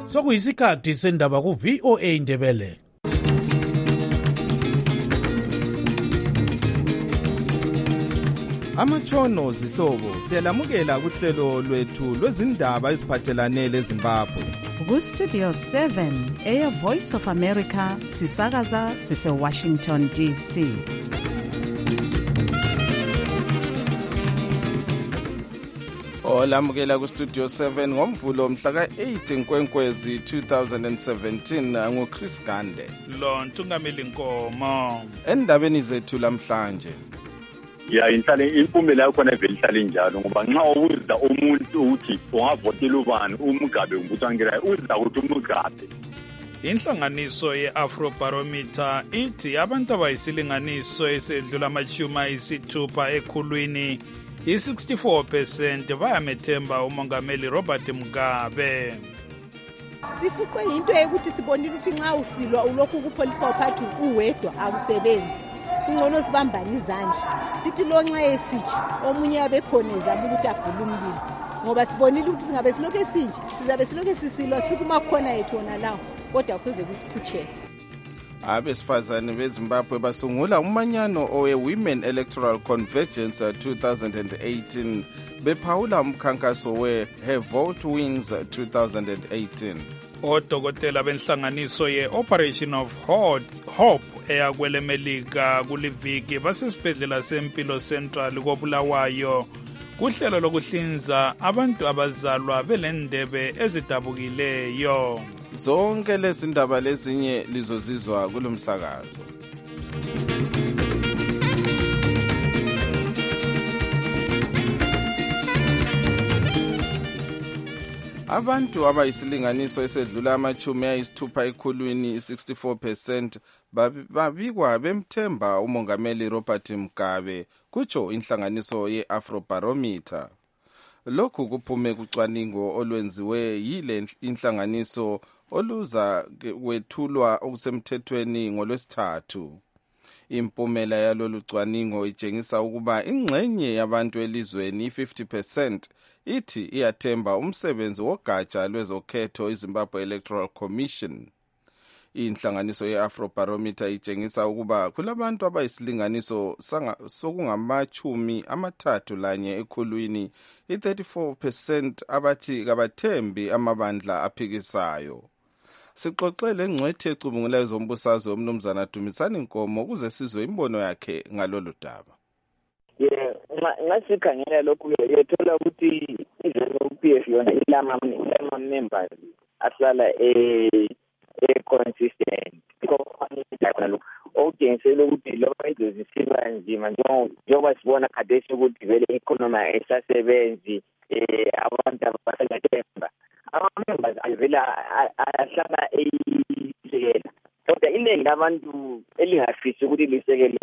Sokuyisikhathi sendaba ku VOA Indebele. Amatshono zihlobo siyalamukela kuhlelo lwethu lwezindaba eziphathelane leZimbabwe. Ku Studio 7 eya Voice of America sisakaza sise Washington DC. Olamukela ku Studio 7 ngomvulo mhla ka-8 Nkwenkwezi 2017 nguChris Gande. Lo Ntungameli Nkomo. Endabeni zethu lamhlanje. Ya inhlale impumela yakho nevele ihlale njalo ngoba nxa ubuza umuntu uthi ungavotela ubani uMugabe ngibuthankela uza ukuthi uMugabe. Inhlanganiso ye-Afrobarometer ithi abantu abayisilinganiso esedlula amashumi ayisithupha ekhulwini i-64% bayamethemba umongameli Robert Mugabe. Sifuqwe into yokuthi sibonile ukuthi nxa usilwa ulokhu kupolisa uphathi uwedwa akusebenzi. Singcono sibambane izandla. Sithi lo nxa esitsha omunye abekhona ezama ukuthi agule umlilo. Ngoba sibonile ukuthi singabe silokho esinje sizabe silokho sisilwa sikumakhona yethu wona lawo kodwa kusoze kusiphuthele. Abesifazane beZimbabwe basungula umanyano owe-Women Electoral Convergence 2018 bephawula umkhankaso we-Her Vote Wins 2018. Odokotela benhlanganiso ye-Operation of Hope eyakwele Melika kuliviki basesibhedlela sempilo Central koBulawayo kuhlelo lokuhlinza abantu abazalwa belendebe ezidabukileyo. Zonke lezi ndaba lezinye lizozizwa kulomsakazo. Abantu abayisilinganiso esedlula amachumi ayisithupha ekhulwini 64% babikwa bemthemba umongameli Robert Mugabe kutsho inhlanganiso ye-Afrobarometer. Lokhu kuphume kucwaningo olwenziwe yile inhlanganiso oluza kwethulwa okusemthethweni ngolwesithathu. Impumela yalolu cwaningo itshengisa ukuba ingxenye yabantu elizweni 50% ithi iyathemba umsebenzi wogatsha lwezokhetho iZimbabwe Electoral Commission. Inhlanganiso ye-Afrobarometer itshengisa ukuba kulabantu abayisilinganiso sokungamachumi amathathu lanye ekhulwini i-34% abathi kabathembi amabandla aphikisayo. Sixoxele engcwethe ecubungula ezombusazwe umnumzana Dumisani Nkomo ukuze sizwe imbono yakhe ngalolu daba. Ngasikhangela lokhu yethola ukuthi iZANU-PF yona ilama members ahlala consistent. Okutshengisela ukuthi lokho izozisiba nzima njengoba sibona khathesi ukuthi vele i-economy esasebenzi abantu abasathemba. Ama-members avela ahlala eyisekela kodwa iningi labantu elingafisi ukuthi lisekele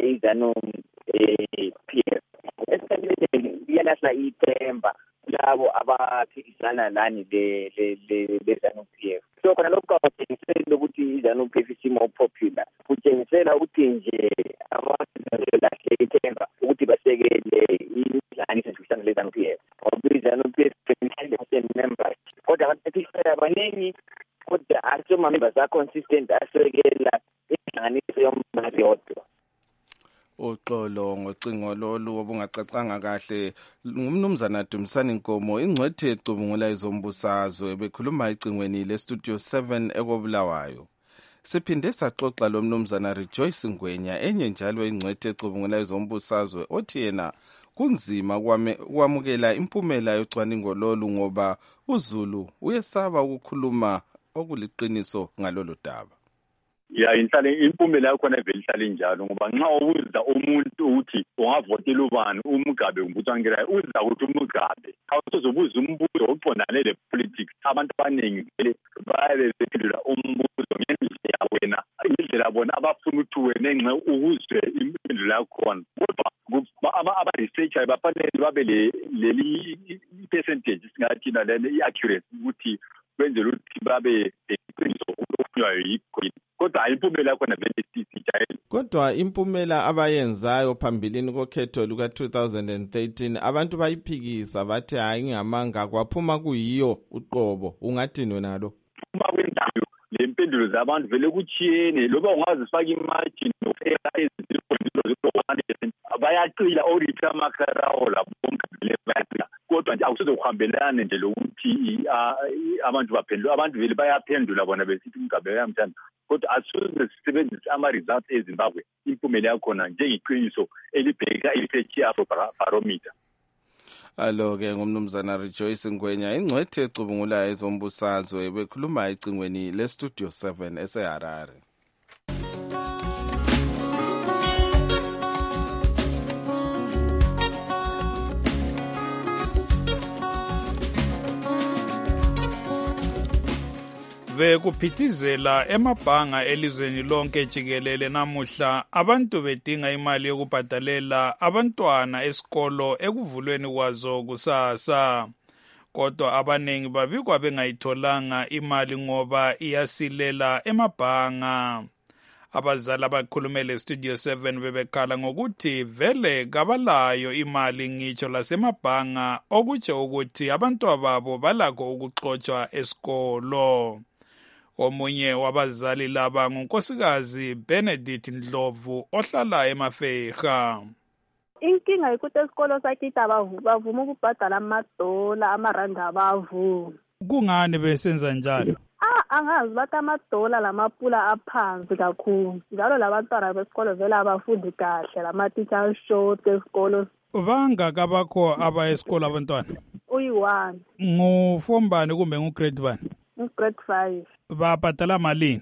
iZANU-PF esikhathini liyalahla ithemba labo abaphikisana lani le-ZANU-PF. So khona lokho akutshengisela ukuthi iZANU-PF isimo popular kutshengisela ukuthi nje abantu balahle ithemba ukuthi basekele inhlanganiso ezifana le-ZANU-PF ngoba iZANU-PF members kodwa abaphikisana abaningi kodwa asoma-members a-consistent asekela inhlanganiso yombhali yodwa. Uxolo ngocingo lolu obungacacanga kahle ngumnumzana Dumisani Nkomo ingcwethe ecubungula ezombusazwe bekhuluma icingweni le-Studio 7 ekoBulawayo. Siphinde saxoxa lo mnumzana Rejoice Ngwenya enye njalo ingcwethe ecubungula ezombusazwe othi yena kunzima ukwamukela impumela yocwaningo lolu ngoba uZulu uyesaba ukukhuluma okuliqiniso ngalolu daba. Ya inhlale impumela yakho nevele ihlale njalo ngoba nxa ubuza umuntu uthi ungavotela ubani uMugabe ngibuthankela uza ukuthi uMugabe awusozobuza umbuzo oqondane le-politics. Abantu abaningi vele bayabe bephendula umbuzo ngendlela wena indlela bona abafuna ukuthi wena enxe ukuzwe impendulo yakhona kodwa aba-researcher bafanele babe leli percentage singathina lena i-accuracy ukuthi benzela ukuthi babe leqiniso okukhulunywayo yikho. Kodwa impumela yakhona vele sijayele. Kodwa impumela abayenzayo phambilini kokhetho luka-2013 abantu bayiphikisa bathi hayi ngamanga kwaphuma kuyiyo uqobo. Ungathini nalo? uma kwendayo le mpendulo zabantu vele kuchiyene loba ungazifaka imagine nofeka ezizibonile bayaqila audit amakharawo lapho bonke vele bayaqila kodwa nje akusezokuhambelana nje lokuthi abantu baphendula abantu vele bayaphendula bona besithi umgabe yamthanda kodwa asuze sisebenzise ama-results eZimbabwe impumela yakhona njengeqiniso elibheka i-research barometer. Alo-ke ngumnumzana Rejoice Ngwenya ingcwethe ecubungulayo ezombusazwe bekhuluma ecingweni le-Studio 7 eseHarare. Bekuphithizela emabhanga elizweni lonke jikelele namuhla abantu bedinga imali yokubhadalela abantwana esikolo ekuvulweni kwazo kusasa. Kodwa abanengi babikwa bengayitholanga imali ngoba iyasilela emabhanga. Abazali abakhulumele Studio 7 bebekhala ngokuthi vele kabalayo imali ngitsho lasemabhanga okutsho ukuthi abantwana babo balakho ukuxotshwa esikolo. Omunye wabazali laba ngunkosikazi Benedict Ndlovu ohlala eMafeha. Inkinga ikuthi esikolo sakithi bavuma ukubhadala amadola amaranda abavumi. Kungani besenza njalo? Angazi bathi amadola lamapula aphansi kakhulu. Njalo labantwana besikolo vele abafundi kahle lama-teacher short esikolo. Bangakabakho aba esikolo abantwana? Uyi-1. Ngufombani kumbe ngugrade 1? Grade 5. Babhadala malini?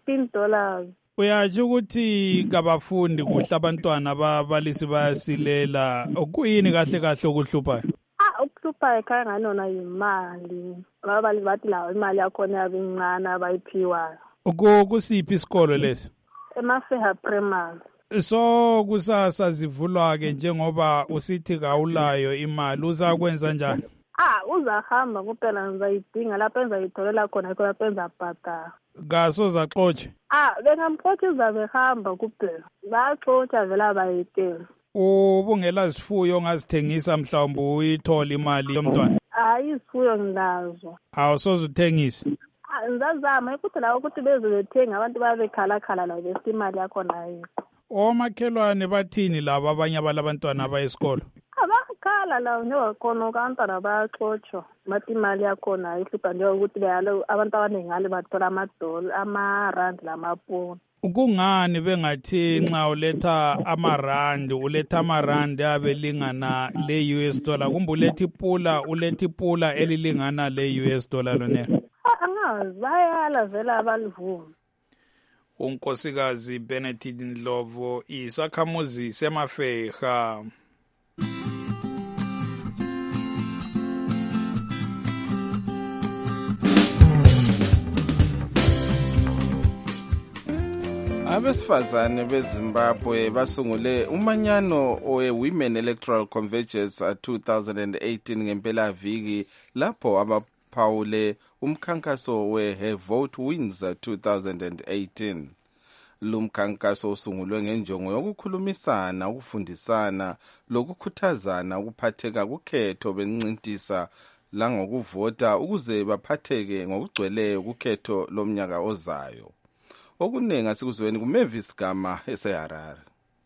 $15. Uyatsho ukuthi kabafundi kuhle abantwana babalisi bayasilela. Kuyini kahle kahle okuhluphayo? Ukuhluphayo ekhaya nganona yimali. Ababalisi bathi lawo imali yakhona yabincane abayiphiwayo. Kusiphi isikolo lesi? Emafeha Primary. So kusasa zivulwa-ke njengoba usithi kawulayo imali uzakwenza njani? Uzahamba kuphela ngizayidinga lapho engizayitholela khona yikho lapho engizabhadala. Kaso zaxotshe? Bengamxotsha uzabe hamba kuphela. Baxotsha vele abayitela. Ubungela zifuyo ongazithengisa mhlawumbe uyithola imali yomntwana? Izifuyo ngilazo. Awusoze uthengise? Ngizazama ukuthi lawo ukuthi bezobethenga abantu babekhalakhala la bese imali yakhona ayikho. Omakhelwane bathini laba abanye abalabantwana abayesikolo? Abakhala lawo njengakhona abantwana bayaxotshwa bathi imali yakhona ayihlupha njengokuthi abantu abaningi ngale bathola amadola amarandi lamapuni. Kungani bengathi nxa uletha amarandi uletha amarandi abelingana le-US dollar kumbe uletha ipula elilingana le-US dollar lonelo? Angazi bayala vele abalivuma. Unkosikazi Benedict Ndlovu isakhamuzi seMafeha. Abesifazane beZimbabwe basungule umanyano we-Women Electoral Convergence 2018 ngempelaviki lapho abaphawule umkhankaso we-Her Vote Wins 2018. Lumkhankaso usungulwe ngenjongo yokukhulumisana, ukufundisana, lokukhuthazana ukuphatheka kukhetho bencintisa langokuvota ukuze baphatheke ngokugcweleyo kukhetho lomnyaka ozayo. Okuningi asikuzweni kuMavis Gama eseHarare.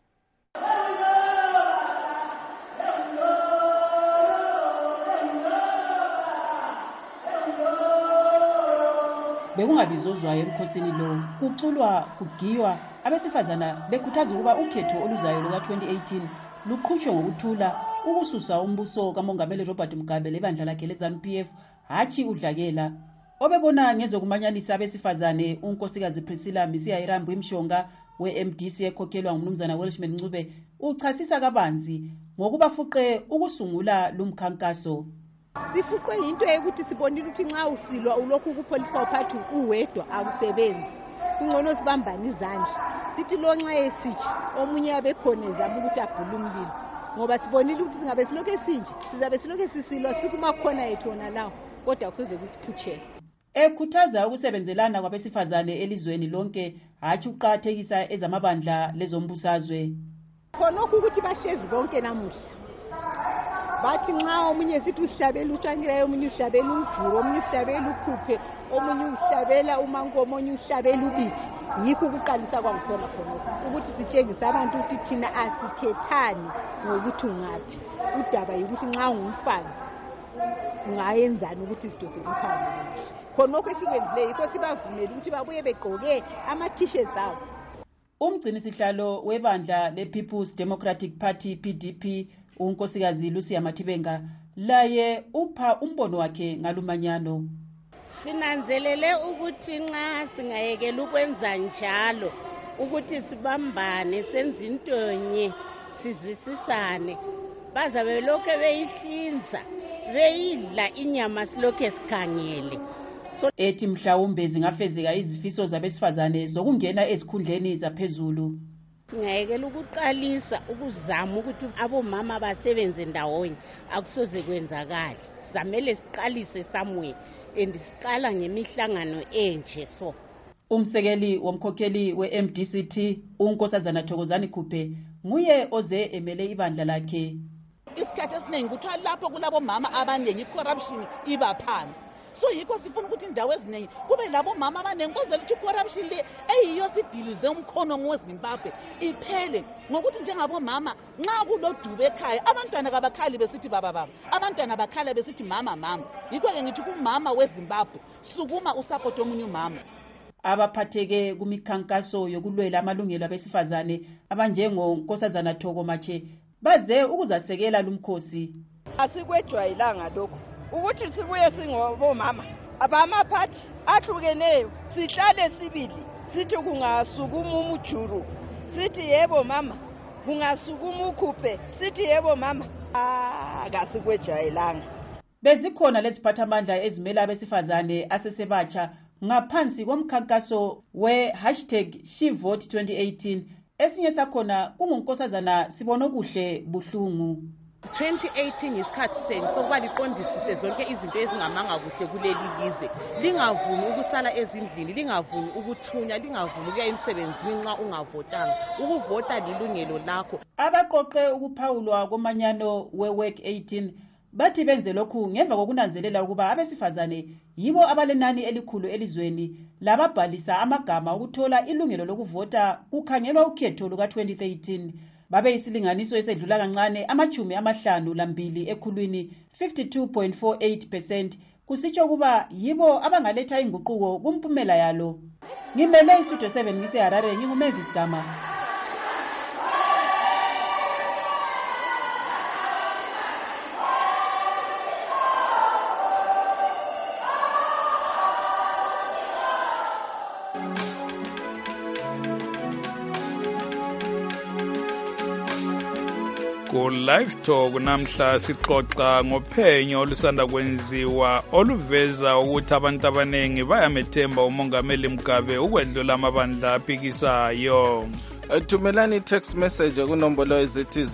Bekungabizozwayo emkhosini lo kuculwa kugiywa abesifazana bekhuthaza ukuba ukhetho oluzayo luka-2018 luqhutshwe ngokuthula ukususa umbuso kamongameli Robert Mugabe lebandla lakhe leZANU-PF hatshi udlakela. Obebona ngezokumanyanisa abesifazane unkosikazi Priscilla Misiya-Irambu Imshonga we-MDC ekhokhelwa ngumnumzana Welshman Ncube uchasisa kabanzi ngokubafuqe ukusungula lumkhankaso. Sifuqwe into yokuthi sibonile ukuthi nxa usilwa ulokhu ukupholisa uphathi uwedwa akusebenzi. Kungcono sibambane izandla. Sithi lo nxa esitsha omunye abekhona ezama ukuthi abhule umlilo. Ngoba sibonile ukuthi singabe silokho esinje sizabe silokho sisilwa sikumakhona yethu wona lawo kodwa akusoze kusiphuthele. Ekhuthaza ukusebenzelana kwabesifazane elizweni lonke hatshi uqhakathekisa ezamabandla lezombusazwe. Khonokho ukuthi bahlezi bonke namuhla bathi nxa omunye sithi uhlabela utshangileyo, omunye uhlabela umjuru, omunye uhlabela ukhuphe, omunye uhlabela umankomo, omunye uhlabela ubithi. Yikho ukuqalisa kwangikhona khonokho, ukuthi sitshengise abantu ukuthi thina asikhethani ngokuthi ungaphi. Udaba yikuthi nxa ungumfazi ungayenzani ukuthi izinto zokuphambili. Khonokho esikwenzileyo yikho sibavumela ukuthi babuye begqoke ama-t-shirts abo. Umgcini sihlalo webandla le-People's Democratic Party PDP unkosikazi Lucia Mathibenga laye upha umbono wakhe ngalumanyano. Sinanzelele ukuthi nxa singayekela ukwenza njalo, ukuthi sibambane senze into nye, sizwisisane, bazabe lokho beyihlinza beyidla inyama silokho esikhangele. Ethi mhlawumbe zingafezeka izifiso zabesifazane zokungena ezikhundleni zaphezulu. Singayekela ukuqalisa ukuzama ukuthi abomama basebenze ndawonye, akusoze kwenzakala. Zamele siqalise somewhere and siqala ngemihlangano enje so. Umsekeli womkhokheli we-MDCT unkosazana Thokozani Khuphe nguye oze emele ibandla lakhe. Isikhathi esiningi kuthiwa lapho kulabo mama abaningi corruption iba phansi. So yikho sifuna ukuthi indawo eziningi kube labo mama abaningi kwenzela ukuthi corruption le eyiyo sidilize umkhono weZimbabwe iphele, ngokuthi njengabo mama nxa kulodube ekhaya abantwana kabakhali besithi baba, abantwana bakhala besithi mama. Yikho ke ngithi kumama weZimbabwe sukuma usupport omunye umama. Abaphatheke kumikhankaso yokulwela amalungelo abesifazane abanjengo Nkosazana Thoko Mache baze ukuzasekela lumkhosi. Asikwejwayelanga lokho ukuthi sibuye singobomama abamaphathi ahlukeneyo sihlale sibili sithi kungasukuma umjuru sithi yebo mama, kungasukuma ukhuphe sithi yebo mama. Akasikwejwayelanga. Bezikhona leziphathamandla ezimela abesifazane asesebatsha ngaphansi komkhankaso we#SheVote2018 esinye sakhona kungunkosazana Sibonokuhle Buhlungu. 2018 isikhathi senu sokuba liqondisise zonke izinto ezingamanga kuhle kuleli lizwe. Lingavumi ukusala ezindlini, lingavumi ukuthunya, lingavumi ukuya emsebenzini nxa ungavotanga. Ukuvota lilungelo lakho. Abaqoqe ukuphawulwa komanyano we-Work 18 bathi benze lokhu ngemva kokunanzelela ukuba abesifazane yibo abalenani elikhulu elizweni lababhalisa amagama ukuthola ilungelo lokuvota kukhangelwa ukhetho luka-2013. Babe isilinganiso esedlula kancane ama52 ekhulwini 52.48%, kusitsho kuba yibo abangaletha inguquko kumpumela yalo. Ngimele iStudio 7 ngiseHarare, nginguMavis Gama. Ku-Live Talk namhla sixoxa ngophenyo olusanda kwenziwa oluveza ukuthi abantu abaningi bayamethemba umongameli Mugabe ukwedlula amabandla aphikisayo. Thumelani text message kunombolo ezithi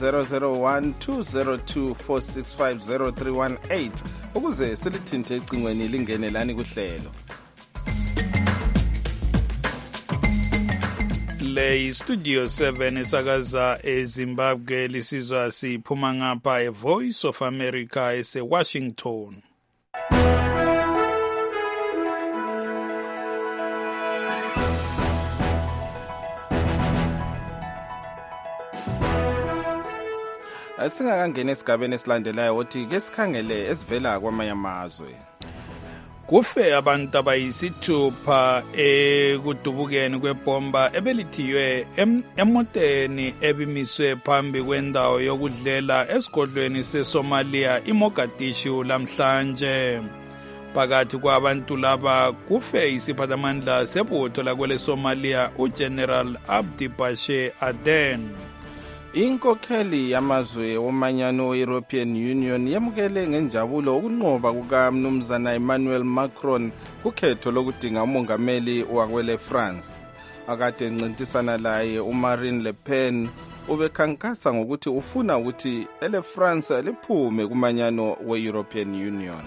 001-202-465-0318 ukuze silithinte ecingweni lingene lani kuhlelo. Le Studio 7 isakaza eZimbabwe lisizwa siphuma ngapha eVoice of America eseWashington. Singakangena esigabeni esilandelayo othi ke sikhangele esivela kwamanye amazwe. Kufe abantu abayisithupha ekudubukeni kwebomba ebelithiywe emoteni ebimiswe phambi kwendawo yokudlela esigodlweni seSomalia iMogadishu lamhlanje. Phakathi kwabantu laba kufe isiphathamandla sebutho lakwele Somalia uGeneral Abdi Bashe Aden. Inkokheli yamazwe womanyano we-European Union yamukele ngenjabulo ukunqoba kukaMnumzana Emmanuel Macron kukhetho lokudinga umongameli wakwele France. Akade encintisana laye uMarine Le Pen ubekhankasa ngokuthi ufuna ukuthi ele France liphume kumanyano we-European Union.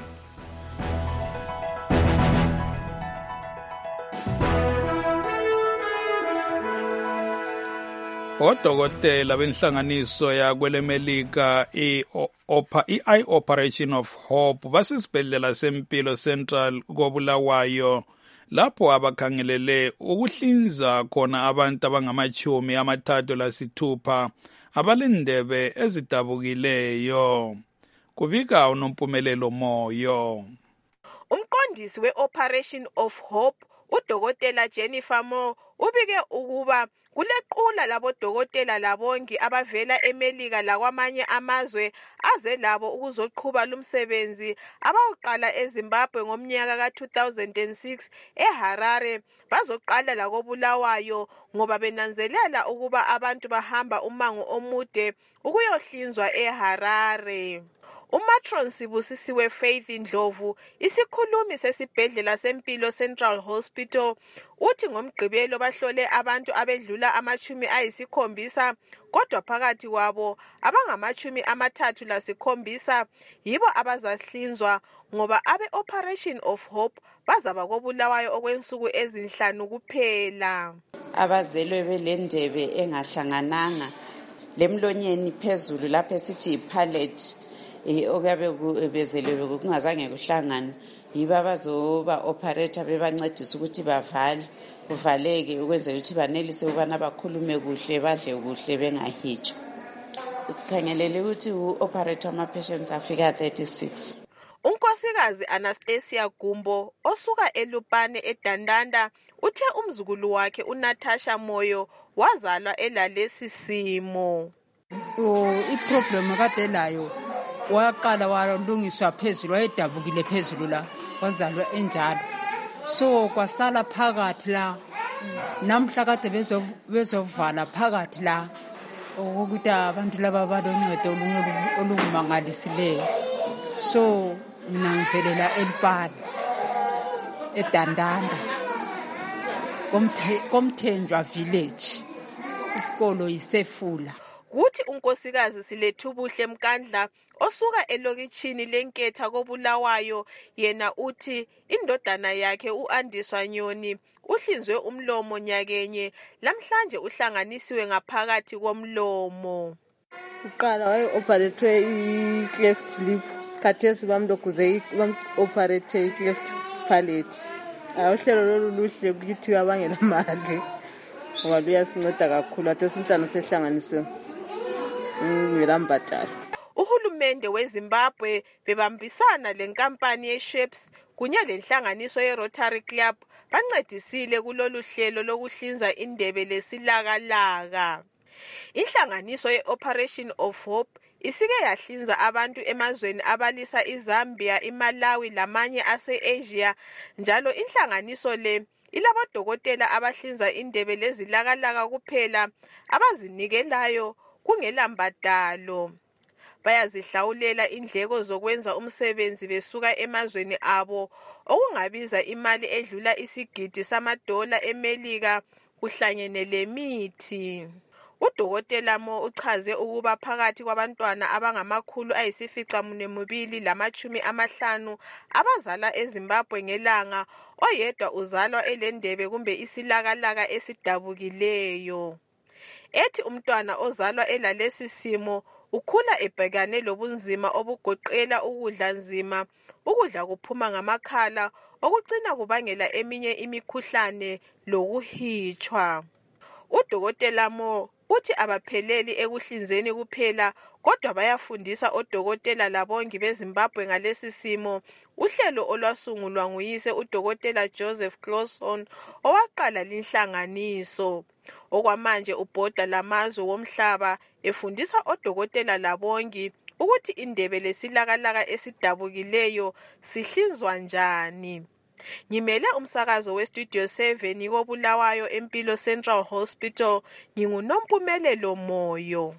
Odokotela benhlanganiso yakwelemelika i-Eye Operation of Hope basesibhedlela sempilo Central koBulawayo lapho abakhangelele ukuhlinza khona abantu abangama-36 abalendebe ezidabukileyo. Kubika uNompumelelo Moyo. Umqondisi we-Operation of Hope udokotela Jennifer Moore ubike ukuba kulequla labodokotela labongi abavela eMelika lakwamanye amazwe aze labo ukuzoqhuba lumsebenzi abawuqala eZimbabwe ngomnyaka ka-2006 eHarare bazoqala lakoBulawayo ngoba benanzelela ukuba abantu bahamba umango omude ukuyohlinzwa eHarare. Umatron Sibusisiwe Faith Ndlovu, isikhulumi sesibhedlela sempilo Central Hospital, uthi ngomgqibelo bahlole abantu abedlula 70 kodwa phakathi kwabo abangama-37 yibo abazahlinzwa ngoba abe-Operation of Hope bazaba koBulawayo okwensuku ezinhlanu kuphela. Abazelwe belendebe engahlangananga lemlonyeni phezulu lapho esithi ipalate okuyabe bezelwe kungazange kuhlangane yibo abazoba operator bebancedisa ukuthi kuvaleke ukwenzela ukuthi banelise ukubana bakhulume kuhle badle kuhle bengahitshwa. Sikhangelele ukuthi u-operator ama-patients afika 36. Unkosikazi Anastasia Gumbo osuka eLupane eDandanda uthe umzukulu wakhe uNatasha Moyo wazalwa elalesi simo. Iproblem kade layo waqala walungiswa phezulu wayedabukile phezulu la wazalwa enjalo so kwasala phakathi la namhla kade bezovala phakathi la ukuthi abantu laba baloncedo olungumangalisileyo so mina ngivelela eLupane eDandanda komthenjwa village isikolo yisefula. Kuthi unkosikazi Silethubuhle Mkandla osuka elokitshini lenketha koBulawayo yena uthi indodana yakhe uAndiswa Nyoni uhlinzwe umlomo nyakenye lamhlanje uhlanganisiwe ngaphakathi komlomo. Uqala waye-operate i-cleft lip khathesi bamlokuze bam-operate i-cleft palate. Uhlelo lolu luhle kithi abangela mali ngoba luyasinceda kakhulu athi umntana sehlanganisiwe ngelambadala. Uhulumende weZimbabwe bebambisana lenkampani yeShapes kunye lenhlanganiso yeRotary Club bancedisile kulolu hlelo lokuhlinza indebe lesilakalaka. Inhlanganiso ye-Operation of Hope isike yahlinza abantu emazweni abalisa iZambia, iMalawi lamanye ase-Asia njalo inhlanganiso le ilabodokotela abahlinza indebe lezilakalaka kuphela abazinikelayo kungelambadalo. Bayazihlawulela indleko zokwenza umsebenzi besuka emazweni abo okungabiza imali edlula isigidi $1 eMelika kuhlangene lemithi. Udokotela Mo uchaze ukuba phakathi kwabantwana abangama-950 abazala eZimbabwe ngelanga oyedwa uzalwa elendebe kumbe isilakalaka esidabukileyo. Ethi umntwana ozalwa elalesi simo ukhula ebhekane lobunzima obugoqela ukudla nzima, ukudla kuphuma ngamakhala, okucina kubangela eminye imikhuhlane lokuhitshwa. Udokotela Mo uthi abapheleli ekuhlinzeni kuphela kodwa bayafundisa odokotela labongi beZimbabwe ngalesi simo, uhlelo olwasungulwa nguyise udokotela Joseph Clawson owaqala linhlanganiso. Okwamanje ubhoda lamazwe womhlaba efundisa odokotela labongi ukuthi indebe lesilakalaka esidabukileyo sihlinzwa njani. Ngimele umsakazo weStudio 7 koBulawayo eMpilo Central Hospital, nginguNompumelelo Moyo.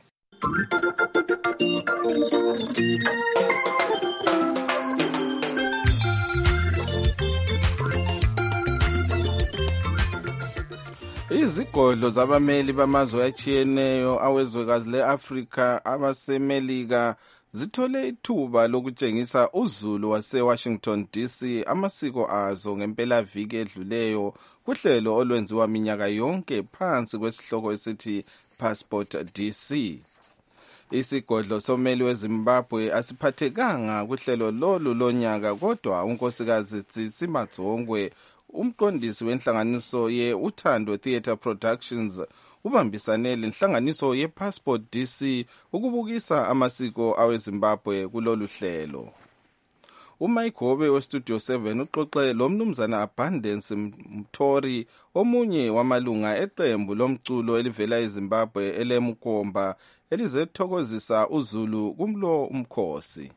Izigodlo zabameli bamazwe atshiyeneyo awezwekazi leAfrika abasemelika zithole ithuba lokutshengisa uzulu wase-Washington DC amasiko azo ngempelaviki edluleyo kuhlelo olwenziwa minyaka yonke phansi kwesihloko esithi wePassport DC. Isigodlo someli weZimbabwe asiphathekanga kuhlelo lolu lonyaka, kodwa unkosikazi Tsitsi Madzongwe, umqondisi wenhlanganiso ye-Uthando Theatre Productions, ubambisane lenhlanganiso ye-Passport DC ukubukisa amasiko aweZimbabwe kulolu hlelo. uMike Hobe weStudio 7 uxoxe lo mnumzana Abundance Mthori, omunye wamalunga eqembu lomculo elivela eZimbabwe eleMkomba elizethokozisa uZulu kumlo umkhosi.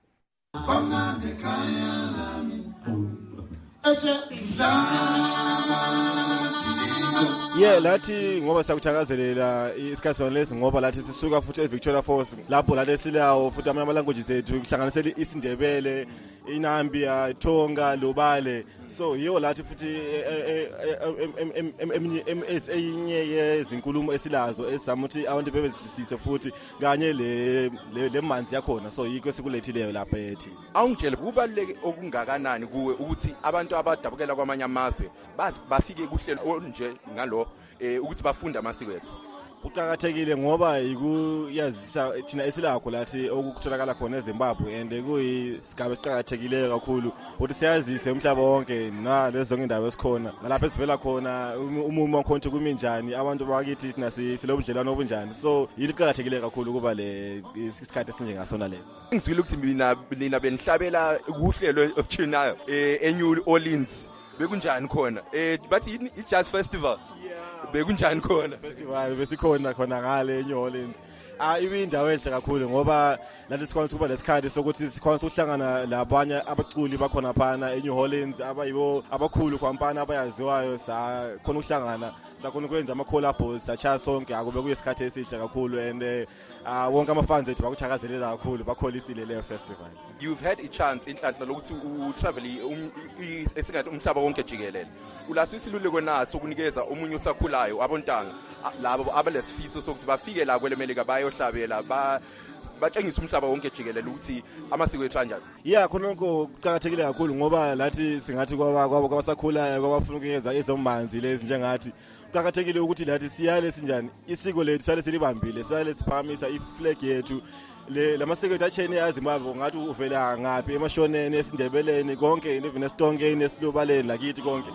Lathi ngoba siyakuthakazelela isikhathi lesi ngoba lathi sisuka futhi eVictoria Falls lapho lathi silawo futhi ama languages ethu kuhlanganisela isiNdebele, iNambia, iThonga, Lobale. So yiyo lathi futhi enye yezinkulumo esilazo esamuthi abantu bebezisise futhi kanye le manzi yakhona. So yikho sikulethileyo lapha ethi. Awungitshele kubaluleke okungakanani kuwe ukuthi abantu abadabukela kwamanye amazwe bafike kuhlelo onje ngalo ukuthi bafunde amasiko ethu. Kuqhakathekile ngoba ikuyazisa thina esilakho lathi okutholakala khona eZimbabwe and kuyisigaba esiqhakathekileyo kakhulu ukuthi siyazise umhlaba wonke nalezo indawo esikhona nalapha esivela khona umumo wakhona kuminjani abantu bakithi sina silobudlelwano obunjani. So yiliqhakathekile kakhulu kuba le isikhathi esinje ngasona lesi. Ngizwile ukuthi mina benihlabela kuhlelo okuchinayo eNew Orleans bekunjani khona bathi i-Jazz Festival bekunjani khona festival besikhona khona ngale eNew Orleans. Ibindawo enhle kakhulu ngoba lathi sikwanisa kuba lesikhathi sokuthi sikwanisa ukuhlangana labanye abaculi bakhona phana eNew Orleans abayibo abakhulu kwampana abayaziwayo sakhona ukuhlangana sakhona ukwenza ama-collabs sachaya sonke akube kuyisikhathi esihle kakhulu and wonke ama-fans ethu bakuthakazelela kakhulu bakholisile leyo festival. You've had a chance inhlanhla lokuthi utravel esingathi umhlaba wonke jikelele. Ulasisilulo naso ukunikeza umunye usakhulayo abontanga labo abalesifiso sokuthi bafike la kwelemelika bayohlabela batshengisa umhlaba wonke jikelele ukuthi amasiko ethu kanjani. Khona lokho kuqhakathekile kakhulu ngoba lathi singathi kwabasakhulayo kwabafuna ukuyeza ezomanzi lezi njengathi kuqhakathekile ukuthi lathi siyale sinjani isiko lethu sale silibambile sale siphakamisa iflag yethu lamasiko ethu achene eZimbabwe ngathi uvela ngaphi emashoneni esindebeleni konke even esitongeni esilobaleni lakithi konke.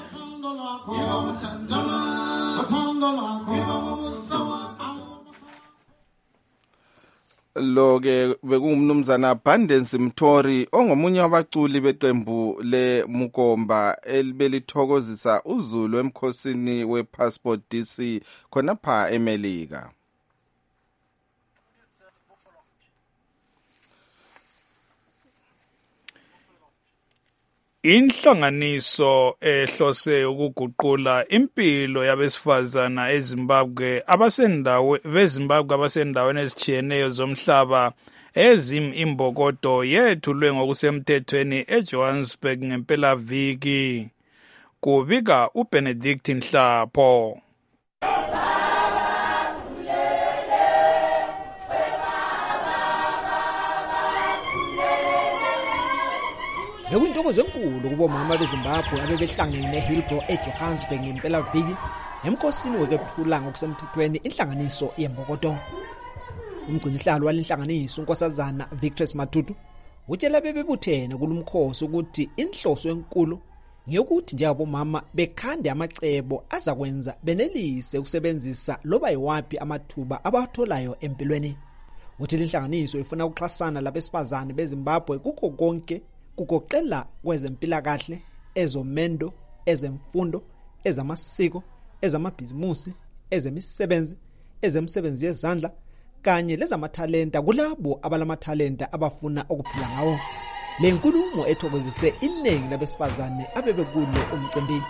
Lo-ke bekungumnumzana Abundance Mthori ongomunye wabaculi beqembu leMkomba elibelithokozisa uZulu emkhosini wePassport DC khonapha eMelika. Inhlanganiso ehlose ukuguqula impilo yabesifazana eZimbabwe abasendaweni ezichiyeneyo zomhlaba ezimimbokodo yethulwe ngokusemthethweni eJohannesburg ngempelaviki. Kubika uBenedict Nhlapho. Bekuyintokozo enkulu kubomama beZimbabwe abebehlangene eHillbrow eJohannesburg ngempelaviki emkhosini wekuthula ngokusemthethweni inhlanganiso yembokodo. Umgcinihlalo walenhlanganiso unkosazana Victor Matutu utshela bebebuthene kulumkhosi ukuthi inhloso enkulu ngiyokuthi njengabomama bekhande amacebo azakwenza benelise ukusebenzisa loba yiwapi amathuba abatholayo empilweni. Uthi inhlanganiso ifuna ukuxhasana labesifazane beZimbabwe kukho konke kugoqela kwezempilakahle, ezomendo, ezemfundo, ezamasiko, ezamabhizimusi, ezemisebenzi yezandla kanye lezamathalenta kulabo abalamathalenta abafuna ukuphila ngawo. Le nkulumo ethokozise iningi labesifazane abebekulo umcimbi.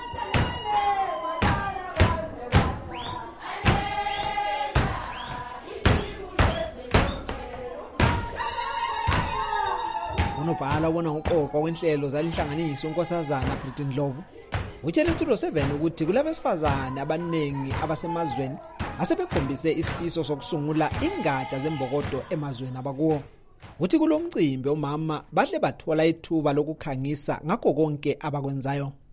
Unobhala wona uqoqo wenhlelo zalenhlanganiso unkosazana Britain Ndlovu utshela iStudio 7 ukuthi kulabesifazane abaningi abasemazweni asebekhombise isifiso sokusungula ingatsha zembokodo emazweni abakuwo. Uthi kulomcimbi omama bahle bathola ithuba lokukhangisa ngakho konke abakwenzayo.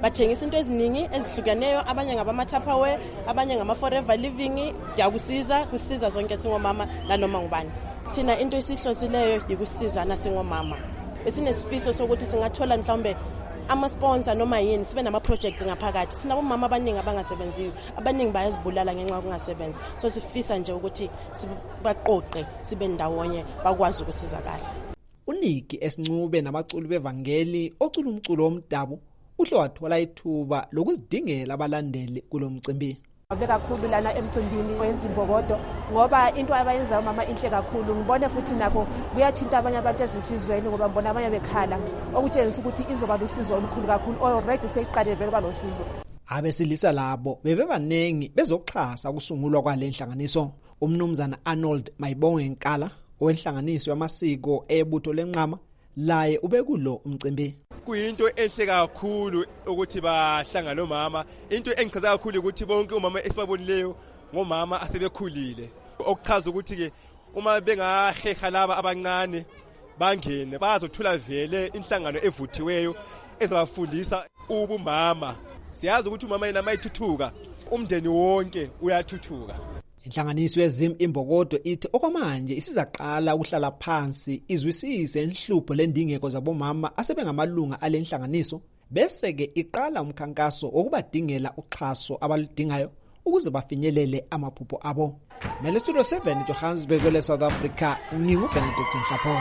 bathengisa into eziningi ezihlukeneyo, abanye ngabama-Tupperware, abanye ngama-Forever Living. Kusiza zonke singomama nanoma ngubani. Thina into esihlosileyo yikusizana singomama. Besinesifiso sokuthi singathola mhlawumbe ama-sponsor noma yini, sibe nama-projects ngaphakathi. Sinabomama abaningi abangasebenziyo, abaningi bayazibulala ngenxa yokungasebenzi. So sifisa nje ukuthi sibaqoqe, sibe ndawonye, bakwazi ukusizakala. uNiki Esincube nabaculi bevangeli ocula umculo womdabu uhle wathola ithuba lokuzidingela abalandeli kulomcimbi. Ngibule kakhulu lana emcimbini weMbokodo ngoba into abayenza umama inhle kakhulu. Ngibone futhi nakho kuyathinta abanye abantu ezinhlizweni ngoba ngibona abanye bekhala okutshengisa ukuthi izoba lusizo olukhulu kakhulu. Already seyiqale vele balosizo. Abesilisa labo bebebanengi bezoxhasa ukusungulwa kwalenhlanganiso. Umnumzana Arnold Mayibonge Nkala owenhlanganiso yamasiko ebutho lenqama laye ubekulo umcimbi. Kuyinto enhle kakhulu ukuthi bahlangana nomama. Into engichaza kakhulu ukuthi bonke umama esibabonileyo ngomama asebekhulile. Okuchaza ukuthi ke uma bengaheha laba abancane bangene bazothola vele inhlangano evuthiweyo ezabafundisa ubumama. Siyazi ukuthi umama yena mayithuthuka umndeni wonke uyathuthuka. Inhlanganiso yezim Imbokodo ithi okwamanje isizaqala ukuhlala phansi izwisise inhlupho lendingeko zabomama asebengamalunga alenhlanganiso bese ke iqala umkhankaso okubadingela uxhaso abaludingayo ukuze bafinyelele amaphupho abo. Mele Studio 7 Johannesburg le South Africa, nginguBenedict Nhlapho.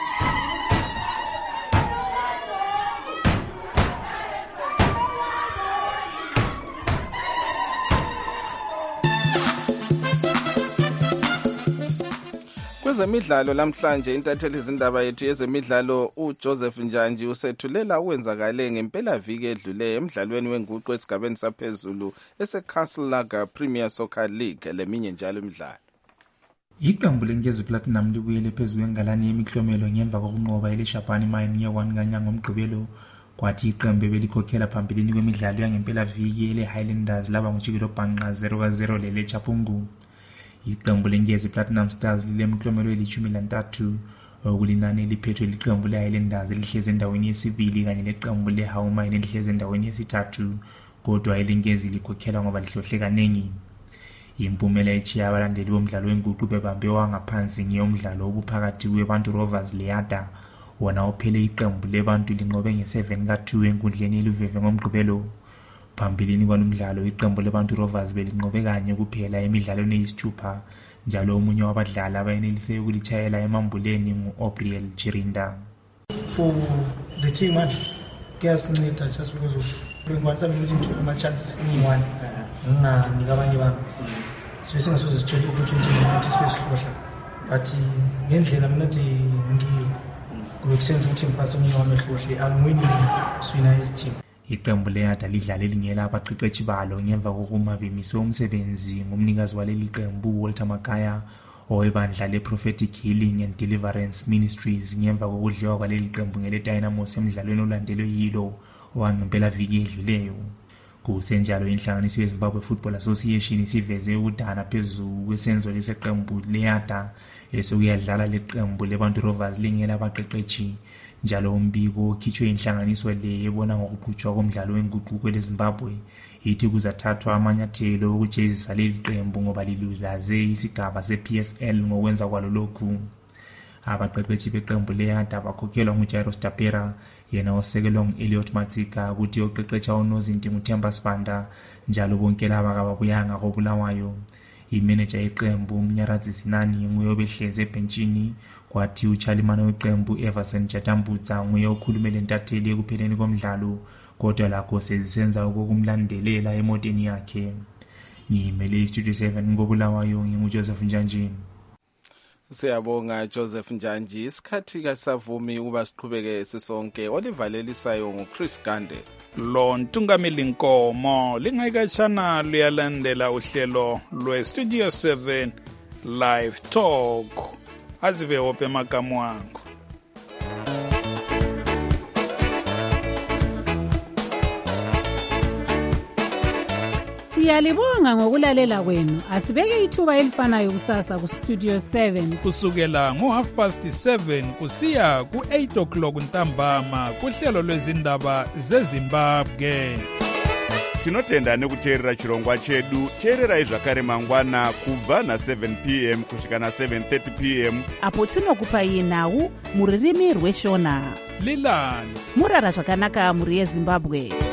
Kwezemidlalo namhlanje intatheli izindaba yethu yezemidlalo uJoseph Njanji usethulela ukwenzakale ngempela viki edlule emidlalweni wenguqu esigabeni saphezulu eseCastle Lager Premier Soccer League leminye njalo imidlalo. Iqembu leNkezi Platinum libuyele phezulu engalani yemiklomelo ngemva kokunqoba eLeshapani Mine nge-1 kanyanga ngomgqibelo. Kwathi iqembu belikhokhela phambilini kwemidlalo yangempela viki ele-Highlanders laba ngojikelo bhanqa 0-0 leleChapungu. Iqembu leNkezi Platinum Stars lilemklomelo eli-13 okulinani eliphethwe liqembu le-Highlanders elihlezi endaweni yesibili kanye leqembu le-Howmine elihlezi endaweni yesithathu, kodwa ileNkezi likhokhela ngoba lihlohle kanengi. Impumela echiya abalandeli bomdlalo wenguqu bebambe wangaphansi ngiyomdlalo obuphakathi kweBantu Rovers leYada, wona ophele iqembu leBantu linqobe nge-7-2 enkundleni eluveve ngomgqibelo. Phambilini kwalomdlalo iqembu leBantu Rovers belinqobe kanye kuphela emidlalweni eyisithupha, njalo omunye wabadlali abayenelise ukulitshayela emambuleni ngu-Obriel Chirinda. For the team, I guess Nita just because of being one time losing to my chances in one. Ngabanye bami. Sibese so sithole opportunity ukuthi sibesikhosha. But ngendlela mina ngokusenza ukuthi ngiphase umuntu wami ehlohle angwini swina is team. Iqembu leYada lidlala elingela abaqeqeshi balo ngemva kokuma bemise umsebenzi ngumnikazi waleli qembu Walter Makaya owebandla leProphetic Healing and Deliverance Ministries ngemva kokudliwa kwaleli qembu ngeleDynamos emidlalweni olandelwe yilo owangempela viki edluleyo. Kusenjalo inhlanganiso yeZimbabwe Football Association isiveze ukudana phezulu kwesenzo leseqembu leYada esokuyadlala leqembu leBantu Rovers lingela abaqeqeshi. Njalo umbiko okhitshwe inhlanganiso le ebona ngokuqhutshwa komdlalo wenguqu kweleZimbabwe ithi kuzathathwa amanyathelo okujezisa leli qembu ngoba lilulaze isigaba sePSL ngokwenza kwalo lokhu. Abaqeqeshi beqembu leYada bakhokhelwa nguJairos Tapera, yena osekelwa ngu-Elliot Matsika, ukuthi oqeqesha uNozinti nguThemba Sibanda, njalo bonke laba kababuyanga koBulawayo. Imanager yeqembu uMnyaradzi Sinani nguye obehleze ebhentshini, kwathi uChalimane weqembu Everson Jatambutsa nguye okhulumele ntatheli ekupheleni komdlalo, kodwa lakho sezisenza okumlandelela emoteni yakhe. Ngimele iStudio 7 ngoBulawayo nginguJoseph Njanji. Siyabonga Joseph Njanji. Isikhathi kasavumi ukuba siqhubeke sisonke. Olivalelisayo nguChris Gande. Lo Ntungamili Nkomo lingayikashana luyalandela uhlelo lweStudio 7 Live Talk. Azibe wophe makamu wangu. Siyalibonga ngokulalela kwenu. Asibeke ithuba elifanayo kusasa ku Studio 7 kusukela ngo7:30 kusiya ku8 o'clock ntambama kuhlelo lwezindaba zeZimbabwe. Tinotenda nekuteerera chirongwa chedu. Teererai zvakare mangwana kubva na7 p.m. kusvika na7:30 p.m. apo tinokupai nhau muririmi rweshona. Lilani murara zvakanaka muri yeZimbabwe.